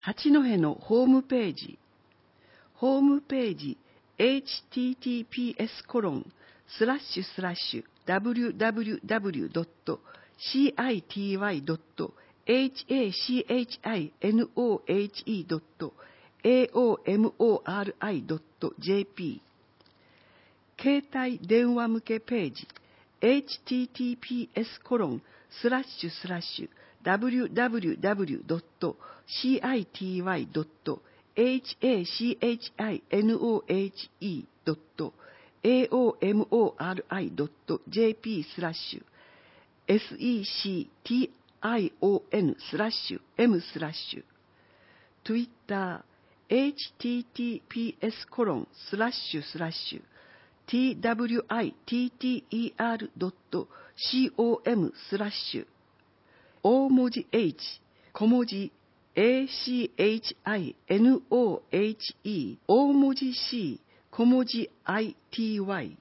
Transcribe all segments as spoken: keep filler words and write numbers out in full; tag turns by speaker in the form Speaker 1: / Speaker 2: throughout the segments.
Speaker 1: 八戸のホームページ、ホームページ エイチティーティーピーエスコロンスラッシュスラッシュダブリューダブリューダブリュードットシーアイティーワイドットエイチエーシーエイチアイエヌオーエイチイードットエーオーエムオーアールアイドットジェーピー、携帯電話向けページ エイチティーティーピーエスコロンスラッシュスラッシュダブリューダブリューダブリュードットシーアイティーワイドットエイチエーシーエイチアイエヌオーエイチイードットエーオーエムオーアールアイドットジェーピースラッシュ エスイーシーティーアイオーエヌ スラッシュ M スラッシュ Twitter エイチティーティーピーエスコロンスラッシュスラッシュ ティーダブリューアイティーティーイーアールドットコム スラッシュ大文字 H 小文字 エーシーエイチアイエヌオーエイチイー 大文字 C 小文字 アイティーワイ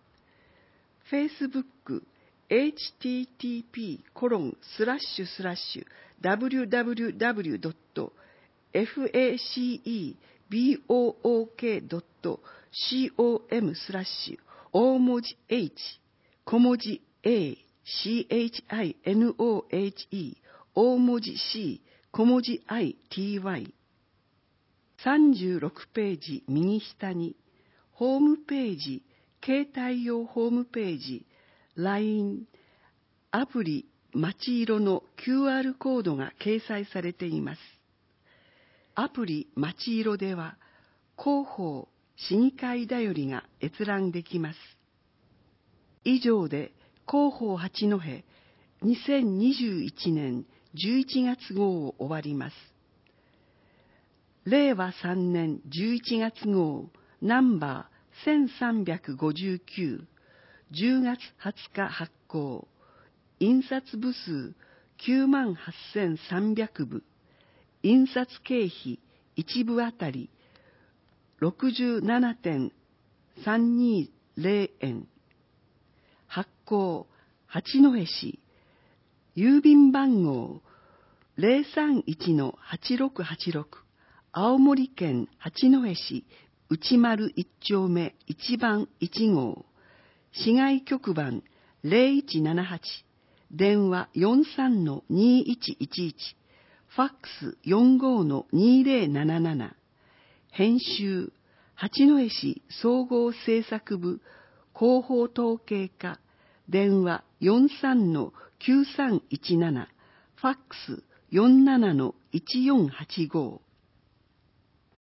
Speaker 1: Facebook エイチティーティーピーコロンスラッシュスラッシュダブリューダブリューダブリュードットフェイスブックドットコム スラッシュ大文字 H 小文字 Aシーエイチアイエヌオーエイチイー 大文字 C 小文字 アイティーワイ さんじゅうろくページ右下にホームページ携帯用ホームページ ライン アプリまちいろの キューアール コードが掲載されています。アプリまちいろでは広報市議会だよりが閲覧できます。以上で広報八戸にせんにじゅういちねんじゅういちがつ号を終わります。れいわさんねんじゅういちがつ号ナンバーせんさんびゃくごじゅうきゅう、じゅうがつはつか発行、印刷部数きゅうまんはっせんさんびゃくぶ、印刷経費いちぶあたり ろくじゅうななてんさんにゼロ 円、発行八戸市、郵便番号 ゼロさんいちのはちろくはちろく、青森県八戸市内丸一丁目一番一号、市外局番ゼロいちななはち、電話よんさんのにいちいちいち、ファックスよんごのにゼロなななな、編集八戸市総合政策部広報統計課、電話よんさんのきゅうさんいちなな、ファックスよんななのいちよんはちご。